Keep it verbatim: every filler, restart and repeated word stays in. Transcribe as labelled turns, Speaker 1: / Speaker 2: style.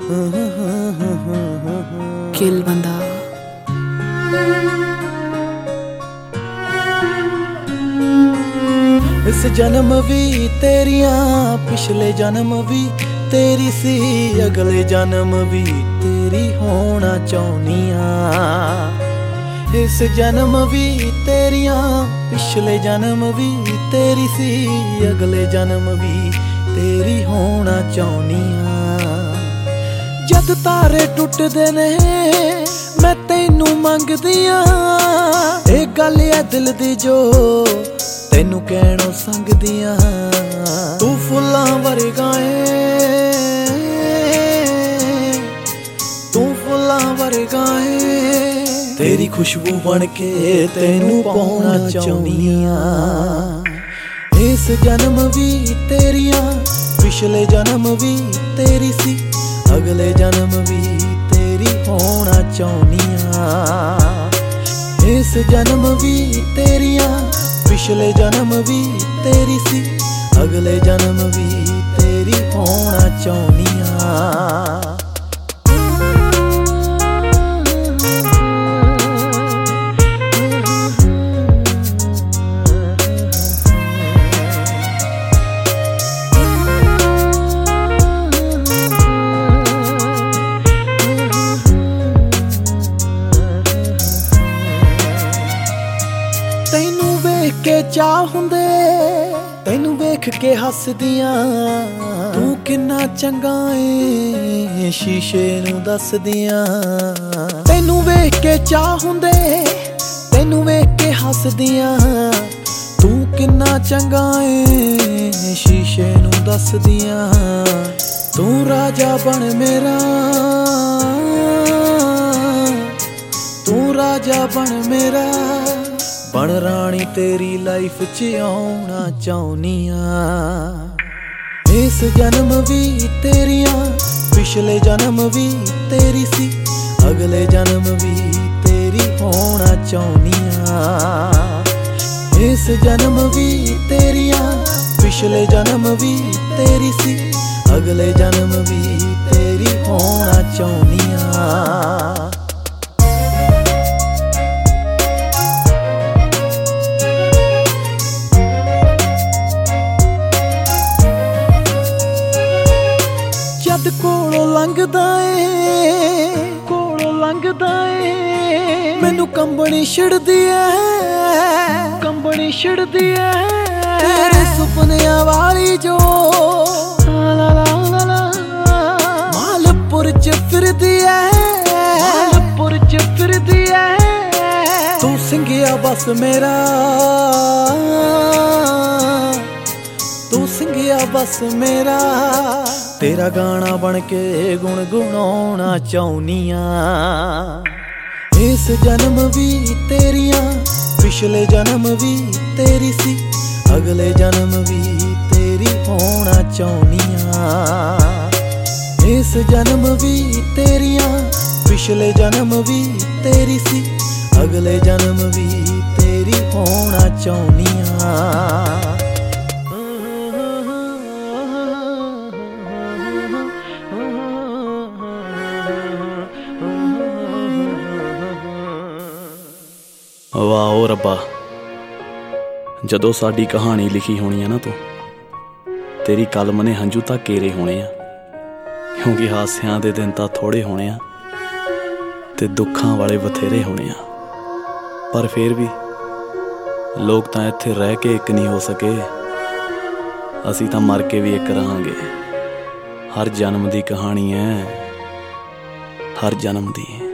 Speaker 1: ਕਿਲ ਬੰਦਾ
Speaker 2: इस जन्म भी तेरिया पिछले जन्म भी तेरी सी अगले जन्म भी तेरी होना चाहनिया। इस जन्म भी तेरिया पिछले जन्म भी तेरी सी अगले जन्म भी तेरी होना चाहनिया। जद तारे टुटदे ने मैं तैनू मंगदियां ए गल है दिल दी जो तैनू कहणों संगदियां। तू फुल्लां वर्गा है तू फुल्लां वर्गा है तेरी खुशबू बन के तैनू पाउणा चाहनिया। इस जन्म भी तेरिया पिछले जन्म भी तेरी सी अगले जन्म भी तेरी होना चाहनिया। इस जन्म भी तेरिया पिछले जन्म भी तेरी सी अगले जन्म भी तेरी होना चाहनिया। तैनू वेख के चाह हुंदे तैनू वेख के हसदियां तू किन्ना चंगा ए शीशे नू दसदियां। तैनू वेख के चाह हुंदे तैनू वेख के हसदियां तू किन्ना चंगा ए शीशे नू दसदियां। तू राजा बन मेरा तू राजा बन मेरा बन रानी तेरी लाइफ च आउणा चाहनिया। इस जन्म भी तेरिया पिछले जन्म भी तेरी सी अगले जन्म भी तेरी होना चाहनिया। इस जन्म भी तेरिया पिछले जन्म भी तेरी सी अगले जन्म भी तेरी होना चाहनिया। जद कोलों लंघदा ए कोलों लंघदा ए मैनू कंबनी छिड़दी है कंबनी छिड़दी है तेरे सुपनियां वाली जो ला ला ला ला मालपुर च फिरदी है मालपुर च फिरदी है। तू सिंघिया बस मेरा तू सिंघिया बस मेरा तेरा गाना बन के गुणगुणाउणा चाहनिया। इस जन्म भी तेरिया पिछले जन्म भी तेरी सी अगले जन्म भी तेरी होना चाहनिया। इस जन्म भी तेरिया पिछले जन्म भी तेरी सी अगले जन्म भी तेरी होना चाहनिया।
Speaker 3: वाह ओ रब्बा जदों साडी कहानी लिखी होनी है ना तू तेरी कलम ने हंझू तां केरे होने आ क्योंकि हासियां दे दिन तां थोड़े होने आ ते दुखां वाले बथेरे होने आ। पर फिर भी लोग तां इत्थे रह के एक नहीं हो सके असीं तां मर के भी एक रहांगे। हर जन्म दी कहानी है हर जन्म दी।